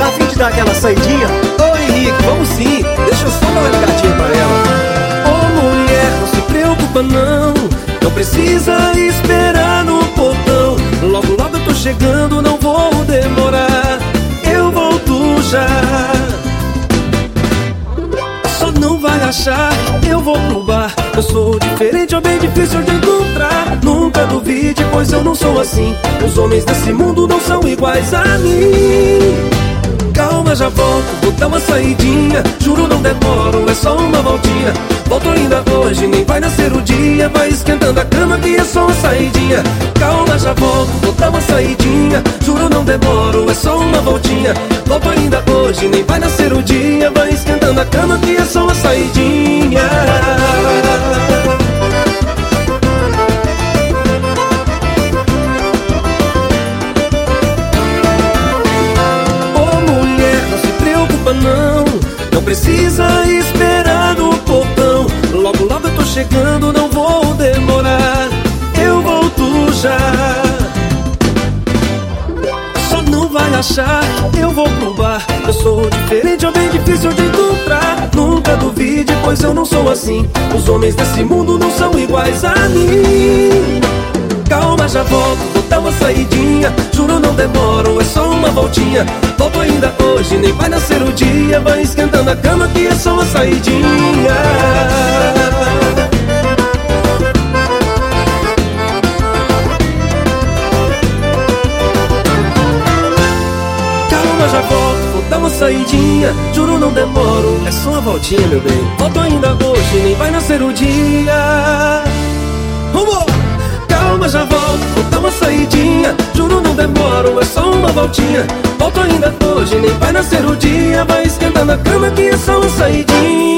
a fim de dar aquela saidinha? Ô Henrique, vamos sim, deixa eu só dar uma ligadinha pra ela. Ô mulher, não se preocupa não, não precisa esperar no portão. Logo logo eu tô chegando, não vou demorar, eu volto já. Só não vai achar, eu vou pro bar. Eu sou diferente, ou bem difícil de encontrar. Nunca duvide, pois eu não sou assim. Os homens desse mundo não são iguais a mim. Calma, já volto, vou dar uma saidinha. Juro, não demoro, é só uma voltinha. Volto ainda hoje, nem vai nascer o dia. Vai esquentando a cama que é só uma saidinha. Calma, já volto, vou dar uma saidinha. Juro, não demoro, é só uma voltinha. Volto ainda hoje, nem vai nascer o dia. Vai esquentando a cama que é só uma saidinha. Não precisa esperar no portão. Logo logo eu tô chegando, não vou demorar, eu volto já. Só não vai achar, eu vou pro bar. Eu sou diferente, ou bem difícil de encontrar. Nunca duvide, pois eu não sou assim. Os homens desse mundo não são iguais a mim. Calma, já volto, vou dar uma saidinha. Juro, não demoro, é só uma voltinha. Volto ainda hoje, nem vai nascer o dia. Vai esquentando a cama que é só uma saidinha. Calma, já volto, vou dar uma saidinha. Juro, não demoro, é só uma voltinha, meu bem. Volto ainda hoje, nem vai nascer o dia. Vamos! Calma, já volto, vou dar uma saidinha. Juro, não demoro, é só uma voltinha. Volto ainda hoje, nem vai nascer o dia. Vai esquentando a cama que é só uma saidinha.